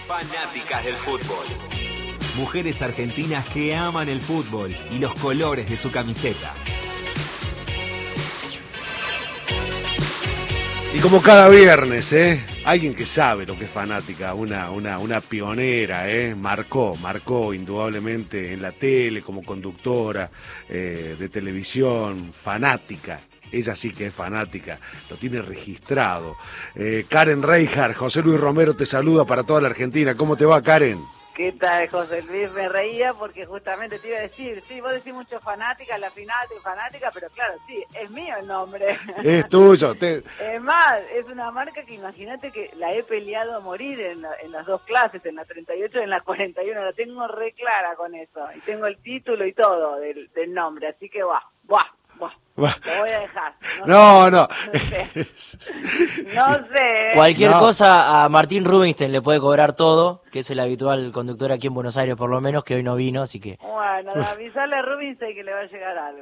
Fanáticas del fútbol. Mujeres argentinas que aman el fútbol y los colores de su camiseta. Y como cada viernes, alguien que sabe lo que es Fanática, una pionera, marcó indudablemente en la tele como conductora de televisión, fanática. Ella sí que es fanática, lo tiene registrado. Karen Reijard, José Luis Romero te saluda para toda la Argentina. ¿Cómo te va, Karen? ¿Qué tal, José Luis? Me reía porque justamente te iba a decir, sí, vos decís mucho fanática, la final de fanática, pero claro, sí, es mío el nombre. Es tuyo. Es más, es una marca que imagínate que la he peleado a morir en las dos clases, en la 38 y en la 41, la tengo re clara con eso, y tengo el título y todo del nombre, así que buah. Te voy a dejar. No sé. Cualquier cosa a Martín Rubinstein le puede cobrar todo, que es el habitual conductor aquí en Buenos Aires por lo menos, que hoy no vino, así que... Bueno, avisarle a Rubinstein que le va a llegar algo.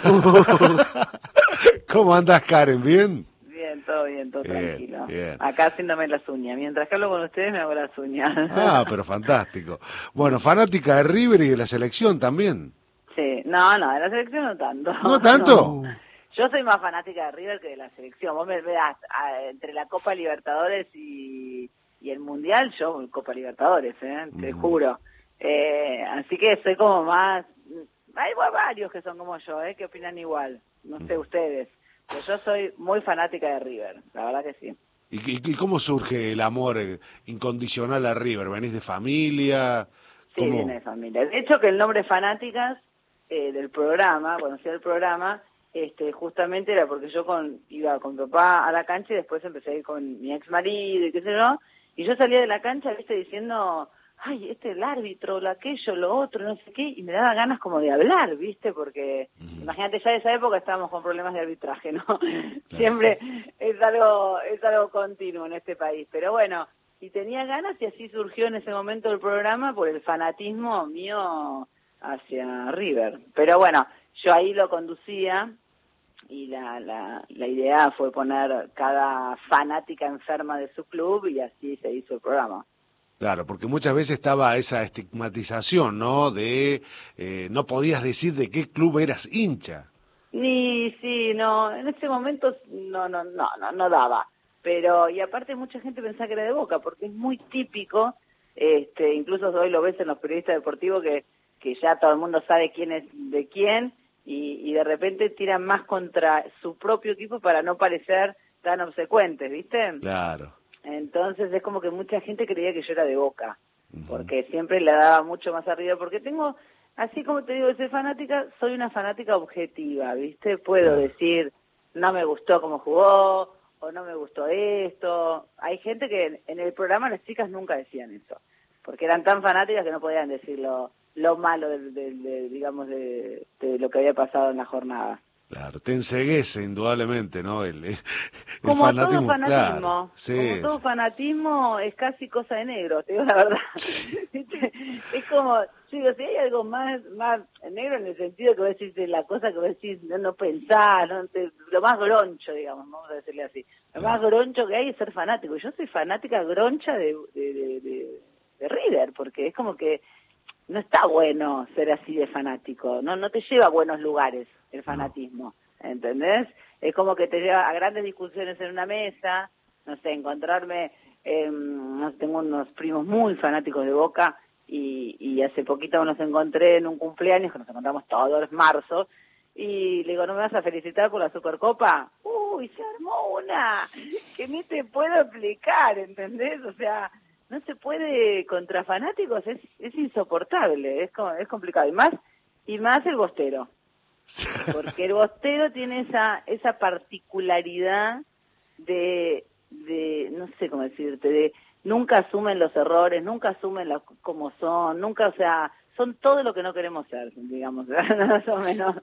¿Cómo andás, Karen? ¿Bien? Bien, todo tranquilo. Bien. Acá haciéndome las uñas. Mientras que hablo con ustedes me hago las uñas. Ah, pero fantástico. Bueno, fanática de River y de la selección también. Sí, no, de la selección no tanto. ¿No tanto? No. Yo soy más fanática de River que de la selección. Vos me veas entre la Copa Libertadores y el Mundial, yo Copa Libertadores, te juro. Así que soy como más... Hay varios que son como yo, que opinan igual. No sé ustedes. Pero yo soy muy fanática de River, la verdad que sí. ¿Y cómo surge el amor incondicional a River? ¿Venís de familia? Sí, viene de familia. De hecho, que el nombre Fanáticas del programa, cuando hacía el programa, justamente era porque yo iba con mi papá a la cancha y después empecé a ir con mi ex marido y qué sé yo, y yo salía de la cancha, diciendo, ay, el árbitro, lo aquello, lo otro, no sé qué, y me daba ganas como de hablar, ¿viste? Porque, imagínate, ya de esa época estábamos con problemas de arbitraje, ¿no? Claro. Siempre es algo continuo en este país, pero bueno, y tenía ganas y así surgió en ese momento el programa por el fanatismo mío hacia River. Pero bueno, yo ahí lo conducía y la idea fue poner cada fanática enferma de su club y así se hizo el programa. Claro, porque muchas veces estaba esa estigmatización, ¿no? De no podías decir de qué club eras hincha. No, en ese momento no daba. Pero, y aparte mucha gente pensaba que era de Boca, porque es muy típico, incluso hoy lo ves en los periodistas deportivos que ya todo el mundo sabe quién es de quién, y de repente tiran más contra su propio equipo para no parecer tan obsecuentes, ¿viste? Claro. Entonces es como que mucha gente creía que yo era de Boca, porque siempre le daba mucho más arriba, porque tengo, así como te digo, soy fanática, soy una fanática objetiva, ¿viste? Puedo decir, no me gustó cómo jugó, o no me gustó esto. Hay gente que en el programa las chicas nunca decían eso, porque eran tan fanáticas que no podían decir lo malo digamos de lo que había pasado en la jornada. Claro, te enceguece indudablemente, ¿no? El como fanatismo, todo fanatismo, claro. Sí, como todo fanatismo es casi cosa de negro, te digo la verdad. Es como, yo digo, si hay algo más negro en el sentido que vos decís de la cosa que vos decís, no pensás, lo más groncho, digamos, vamos a decirle así. Lo más groncho que hay es ser fanático. Yo soy fanática groncha de River, porque es como que no está bueno ser así de fanático, no te lleva a buenos lugares el fanatismo, ¿entendés? Es como que te lleva a grandes discusiones en una mesa, no sé, encontrarme, tengo unos primos muy fanáticos de Boca y hace poquito nos encontré en un cumpleaños, que nos encontramos todos en marzo, y le digo, ¿no me vas a felicitar por la Supercopa? ¡Uy, se armó una! Que ni te puedo explicar, ¿entendés? O sea, no se puede contra fanáticos, es insoportable, es complicado. Y más el bostero. Porque el bostero tiene esa particularidad de no sé cómo decirte, de nunca asumen los errores, nunca asumen como son, nunca, o sea, son todo lo que no queremos ser, digamos, más o menos.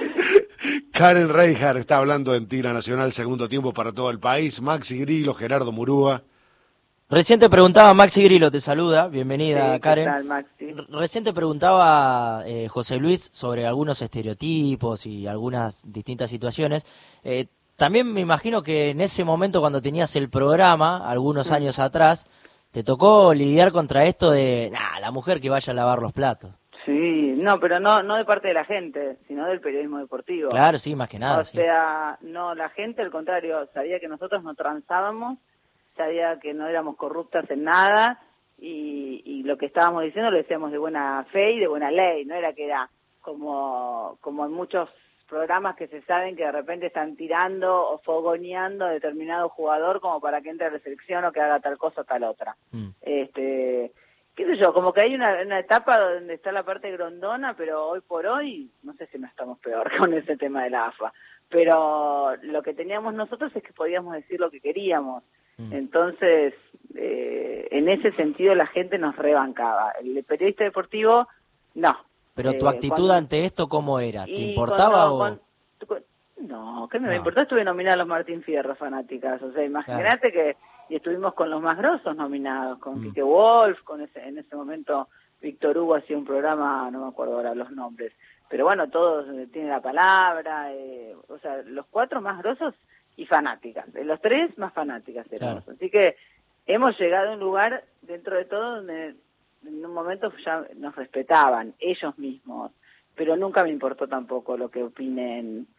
Karen Reijard está hablando en Tira Nacional, segundo tiempo para todo el país. Maxi Grillo, Gerardo Murúa. Recién te preguntaba, Maxi Grillo te saluda, bienvenida, sí, Karen. ¿qué tal, Maxi? Recién te preguntaba, José Luis, sobre algunos estereotipos y algunas distintas situaciones. También me imagino que en ese momento cuando tenías el programa, algunos años atrás, ¿Te tocó lidiar contra esto de, la mujer que vaya a lavar los platos? Sí, no, pero no de parte de la gente, sino del periodismo deportivo. Claro, sí, más que nada. O sea, no, la gente al contrario, sabía que nosotros no transábamos, sabía que no éramos corruptas en nada y lo que estábamos diciendo lo decíamos de buena fe y de buena ley, no era que era como en muchos programas que se saben que de repente están tirando o fogoneando a determinado jugador como para que entre a la selección o que haga tal cosa o tal otra. Qué sé yo, como que hay una etapa donde está la parte grondona, pero hoy por hoy, no sé si no estamos peor con ese tema de la AFA, pero lo que teníamos nosotros es que podíamos decir lo que queríamos. Entonces, en ese sentido la gente nos rebancaba. El periodista deportivo, no. Pero tu actitud ante esto, ¿cómo era? ¿Te importaba No, ¿qué me va a importar? Estuve nominada a los Martín Fierro fanáticas, o sea, imagínate que y estuvimos con los más grosos nominados, con Quique Wolf, en ese momento Víctor Hugo hacía un programa, no me acuerdo ahora los nombres, pero bueno, todos tienen la palabra, o sea, los 4 más grosos y fanáticas, los 3 más fanáticas éramos, claro. Así que hemos llegado a un lugar dentro de todo donde en un momento ya nos respetaban ellos mismos, pero nunca me importó tampoco lo que opinen,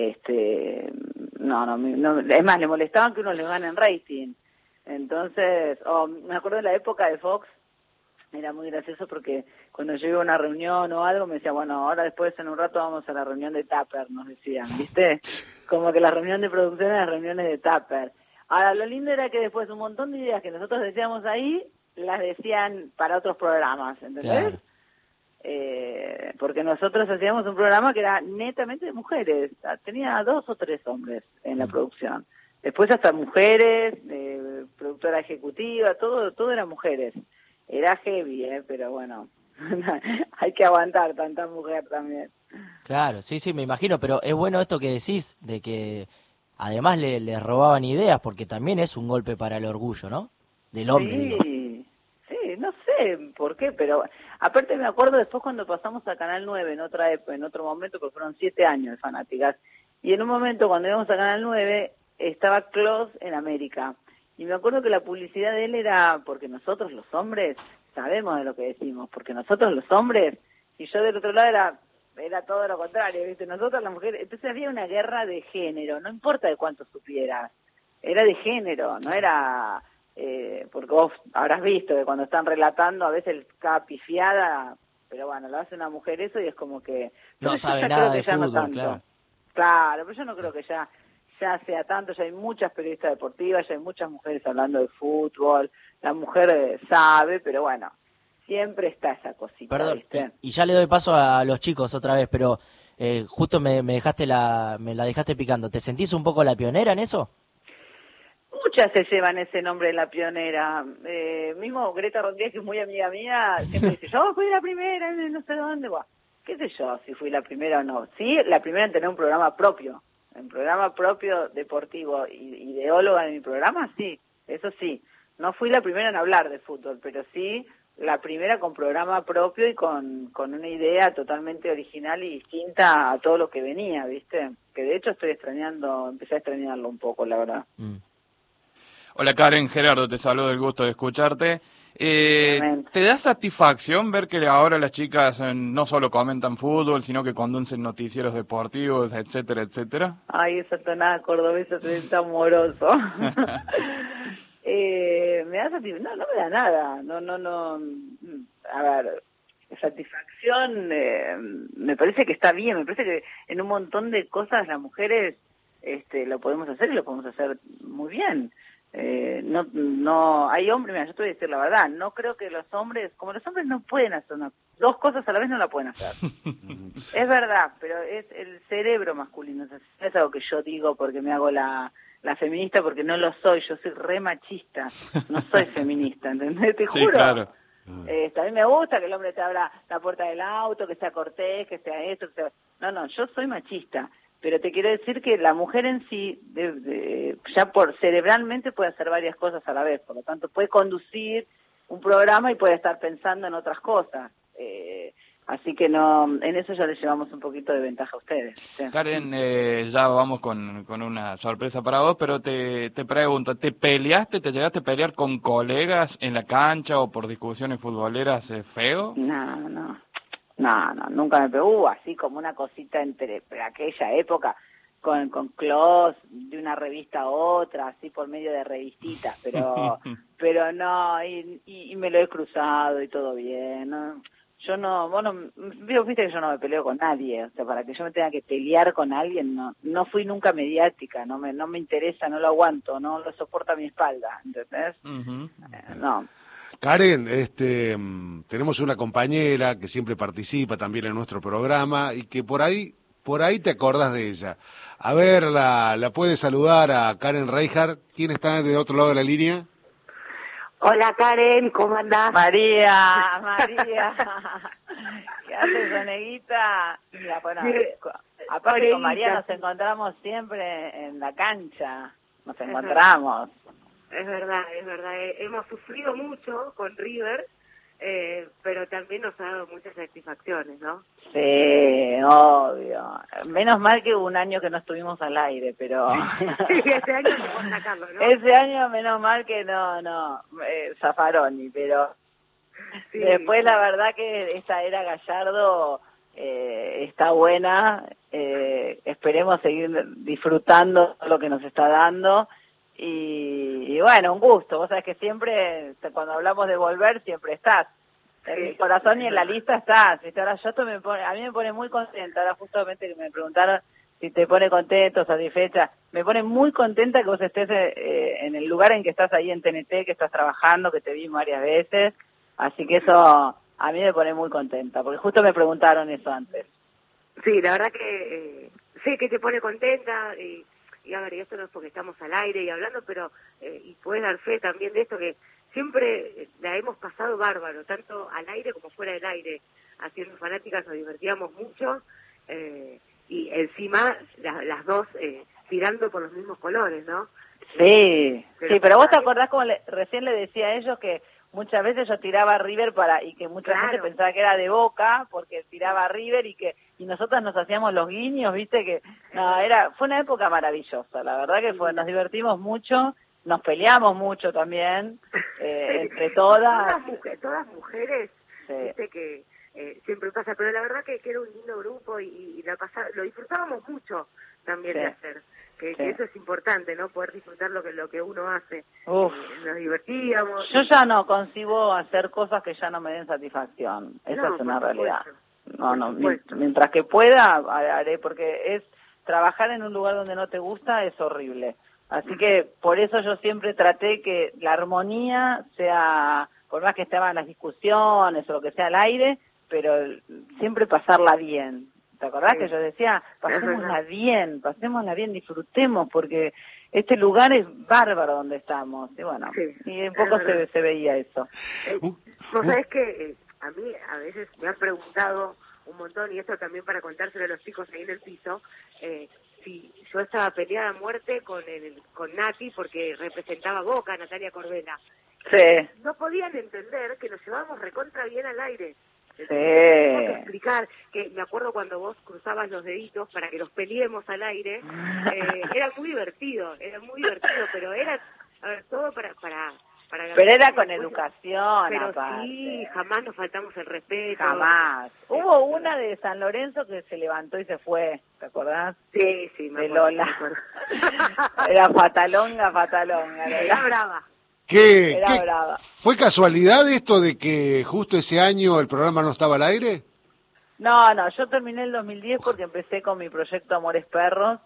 no, es más, le molestaban que uno les gane en rating. Entonces, me acuerdo de la época de Fox, era muy gracioso porque cuando yo iba a una reunión o algo me decía, bueno, ahora después en un rato vamos a la reunión de Tupper, nos decían, ¿viste? Como que la reunión de producción eran las reuniones de Tupper. Ahora, lo lindo era que después un montón de ideas que nosotros decíamos ahí, las decían para otros programas, ¿entendés? Claro. Porque nosotros hacíamos un programa que era netamente de mujeres, tenía 2 o 3 hombres en la producción. Después hasta mujeres, productora ejecutiva, todo eran mujeres. Era heavy, pero bueno, hay que aguantar tanta mujer también. Claro, sí, me imagino, pero es bueno esto que decís, de que además le robaban ideas, porque también es un golpe para el orgullo, ¿no? Del hombre, digo. Sí, no sé por qué, pero aparte me acuerdo después cuando pasamos a Canal 9 en otro momento, porque fueron 7 años de Fanáticas, y en un momento cuando íbamos a Canal 9 estaba Close en América, y me acuerdo que la publicidad de él era, porque nosotros los hombres sabemos de lo que decimos, porque nosotros los hombres, y yo del otro lado era todo lo contrario, ¿viste? Nosotros las mujeres, entonces había una guerra de género, no importa de cuánto supieras, era de género, no era, porque vos habrás visto que cuando están relatando a veces cada pifiada, pero bueno, lo hace una mujer eso y es como que... No sabe nada de fútbol, no claro. Claro, pero yo no creo que ya sea tanto, ya hay muchas periodistas deportivas, ya hay muchas mujeres hablando de fútbol, la mujer sabe, pero bueno, siempre está esa cosita. Perdón, ¿viste? Y ya le doy paso a los chicos otra vez, pero justo me la dejaste picando. ¿Te sentís un poco la pionera en eso? Muchas se llevan ese nombre de la pionera. Mismo Greta Rodríguez, que es muy amiga mía, siempre dice, yo fui la primera, no sé dónde, va. ¿Qué sé yo si fui la primera o no? Sí, la primera en tener un programa propio. Un programa propio deportivo y ideóloga de mi programa, sí, eso sí. No fui la primera en hablar de fútbol, pero sí la primera con programa propio y con una idea totalmente original y distinta a todo lo que venía, ¿viste? Que de hecho empecé a extrañarlo un poco, la verdad. Hola Karen, Gerardo, te saludo, el gusto de escucharte. ¿Te da satisfacción ver que ahora las chicas no solo comentan fútbol, sino que conducen noticieros deportivos, etcétera, etcétera? Ay, esa tonada cordobesa es amoroso. Me da satisfacción, no me da nada, no, a ver, satisfacción, me parece que está bien, me parece que en un montón de cosas las mujeres lo podemos hacer y lo podemos hacer muy bien. No hay hombres, mira, yo te voy a decir la verdad, no creo que los hombres no pueden hacer 2 cosas a la vez, no la pueden hacer. Es verdad, pero es el cerebro masculino, no es algo que yo digo porque me hago la feminista, porque no lo soy, yo soy re machista, no soy feminista, ¿entendés? Te juro. Sí, claro. A mí me gusta que el hombre te abra la puerta del auto, que sea cortés, que sea esto, que sea... No, yo soy machista. Pero te quiero decir que la mujer en sí, ya cerebralmente puede hacer varias cosas a la vez, por lo tanto puede conducir un programa y puede estar pensando en otras cosas. Así que no, en eso ya les llevamos un poquito de ventaja a ustedes. ¿Sí? Karen, ya vamos con una sorpresa para vos, pero te pregunto, ¿te llegaste a pelear con colegas en la cancha o por discusiones futboleras feo? No, nunca me pegó, así como una cosita entre aquella época, con Clos, de una revista a otra, así por medio de revistitas, pero no, y me lo he cruzado y todo bien, ¿no? Yo no, viste que yo no me peleo con nadie, o sea, para que yo me tenga que pelear con alguien, no fui nunca mediática, no me interesa, no lo aguanto, no lo soporta mi espalda, ¿entendés? No. Karen, tenemos una compañera que siempre participa también en nuestro programa y que por ahí te acordás de ella. A ver, la puede saludar a Karen Reijard. ¿Quién está del otro lado de la línea? Hola Karen, ¿cómo andás? María. ¿Qué haces, Soneguita? Mira, bueno, aparte con María nos encontramos siempre en la cancha, nos encontramos. Es verdad. Hemos sufrido mucho con River, pero también nos ha dado muchas satisfacciones, ¿no? Sí, obvio. Menos mal que hubo un año que no estuvimos al aire, pero... Sí, ese año no puedo sacarlo, ¿no? Ese año menos mal que Zaffaroni, pero... Sí. Después la verdad que esta era Gallardo está buena, esperemos seguir disfrutando lo que nos está dando. Y bueno, un gusto, vos sabés que siempre, cuando hablamos de volver, siempre estás. En mi corazón y en la lista estás. ¿Viste? Ahora a mí me pone muy contenta, ahora justamente que me preguntaron si te pone contento, satisfecha. Me pone muy contenta que vos estés en el lugar en que estás ahí en TNT, que estás trabajando, que te vi varias veces. Así que eso a mí me pone muy contenta, porque justo me preguntaron eso antes. Sí, la verdad que sé que te pone contenta y a ver, y esto no es porque estamos al aire y hablando, pero y puedes dar fe también de esto, que siempre la hemos pasado bárbaro, tanto al aire como fuera del aire. Haciendo Fanáticas nos divertíamos mucho y encima las dos tirando por los mismos colores, ¿no? Sí, pero vos te acordás como recién le decía a ellos que muchas veces yo tiraba a River y que mucha gente pensaba que era de Boca porque tiraba a River y nosotros nos hacíamos los guiños, viste que fue una época maravillosa, la verdad que nos divertimos mucho, nos peleamos mucho también entre todas mujeres, sí. Viste que siempre pasa, pero la verdad que era un lindo grupo y lo disfrutábamos mucho también de hacer. Que eso es importante, ¿no? Poder disfrutar lo que uno hace. Nos divertíamos. Yo ya no concibo hacer cosas que ya no me den satisfacción. Esa es una realidad. Mientras que pueda, haré, porque trabajar en un lugar donde no te gusta es horrible. Así que por eso yo siempre traté que la armonía sea, por más que estaban las discusiones o lo que sea al aire, pero siempre pasarla bien. ¿Te acordás que yo decía, pasémosla bien, disfrutemos, porque este lugar es bárbaro donde estamos? Y bueno, y un poco se veía eso. Vos sabés que a mí a veces me han preguntado un montón, y esto también para contárselo a los chicos ahí en el piso, si yo estaba peleada a muerte con Nati porque representaba a Boca, Natalia Corbella. Sí. No podían entender que nos llevábamos recontra bien al aire. Sí. Tengo que explicar que me acuerdo cuando vos cruzabas los deditos para que los peleemos al aire, era muy divertido, pero era, a ver, todo para pero era con educación, pero aparte. Sí, jamás nos faltamos el respeto. Jamás. Hubo una de San Lorenzo que se levantó y se fue, ¿te acordás? Sí, me acuerdo. De Lola. Era fatalonga. Era brava. Brava. ¿Fue casualidad esto de que justo ese año el programa no estaba al aire? No, yo terminé el 2010 porque empecé con mi proyecto Amores Perros,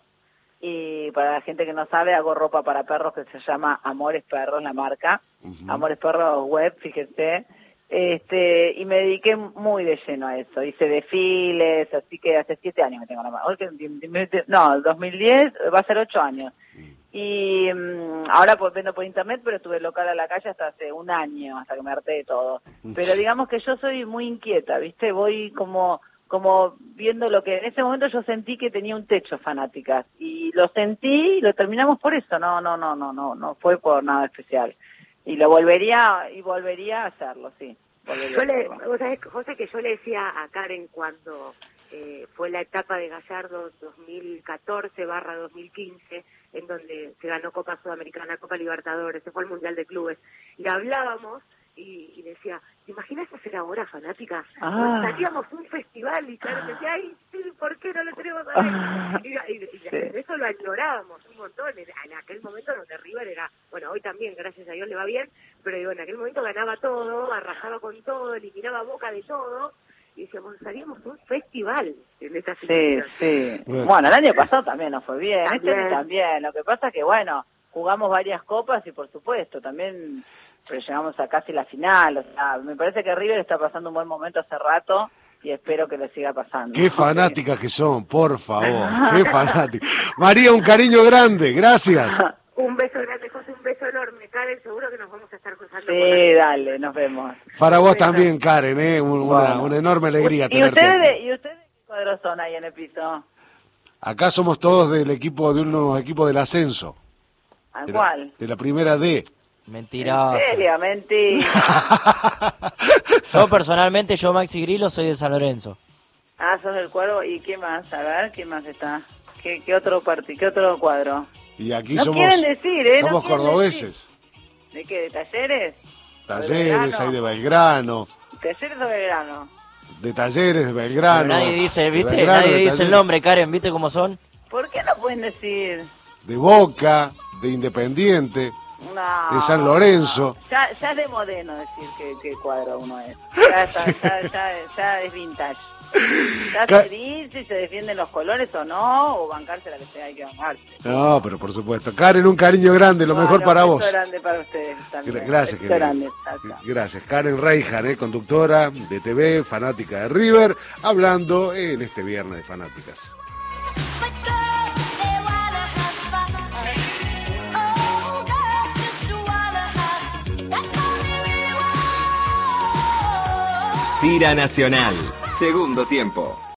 y para la gente que no sabe, hago ropa para perros que se llama Amores Perros, la marca, Amores Perros web, fíjese, y me dediqué muy de lleno a eso, hice desfiles, así que hace 7 años que tengo la marca, no, 2010, va a ser 8 años. Y ahora pues vendo por internet, pero estuve local a la calle hasta hace un año, hasta que me harté de todo. Pero digamos que yo soy muy inquieta, ¿viste? Voy como viendo lo que en ese momento yo sentí que tenía un techo, Fanáticas, y lo sentí y lo terminamos por eso, no fue por nada especial. Y volvería a hacerlo, sí. Vos sabés, José, que yo le decía a Karen cuando fue la etapa de Gallardo 2014/2015, en donde se ganó Copa Sudamericana, Copa Libertadores, se fue al Mundial de Clubes, y hablábamos y decía, ¿te imaginas hacer ahora Fanática? Haríamos un festival, y Karen decía, ay, sí, ¿por qué no lo tenemos a ver? Y eso lo añorábamos un montón, en aquel momento donde River era, bueno, hoy también, gracias a Dios le va bien, pero digo, en aquel momento ganaba todo, arrasaba con todo, eliminaba a Boca de todo, y decíamos, haríamos un festival en esta situación. Sí. Bueno, el año pasado también nos fue bien, este año también. Lo que pasa es que, bueno, jugamos varias copas y, por supuesto, también pero llegamos a casi la final. O sea, me parece que River está pasando un buen momento hace rato y espero que lo siga pasando. Qué fanáticas que son, por favor. Qué fanáticas. María, un cariño grande. Gracias. Un beso grande, José, un beso enorme. Karen, seguro que nos vamos a estar cruzando. Sí, dale, nos vemos. Para vos también, Karen, una enorme alegría tenerte. ¿Y ustedes qué cuadros son ahí en el piso? Acá somos todos del equipo, de unos equipos del ascenso. ¿A cuál? De la primera D. Mentiroso. ¿En serio? Mentira. Yo personalmente, Maxi Grillo, soy de San Lorenzo. Sos del Cuervo. ¿Y qué más? A ver, ¿qué más está? ¿Qué otro cuadro? Y aquí no somos, quieren decir, somos cordobeses. Decir. ¿De qué? ¿De Talleres? Talleres, hay de Belgrano. ¿Talleres o Belgrano? De Talleres, de Belgrano. Pero nadie dice, ¿viste? Belgrano, Nadie dice el nombre, Karen, ¿viste cómo son? ¿Por qué no pueden decir? De Boca, de Independiente, de San Lorenzo. Ya es de modeno decir qué cuadro uno es. Ya es vintage. Ya se dice si se defienden los colores o no, o bancarse la que sea, hay que bancarse. No, pero por supuesto. Karen, un cariño grande, lo mejor para vos. Un grande para ustedes también. Gracias, gracias. Karen Reijan, conductora de TV, fanática de River, hablando en este viernes de fanáticas. Tira Nacional, segundo tiempo.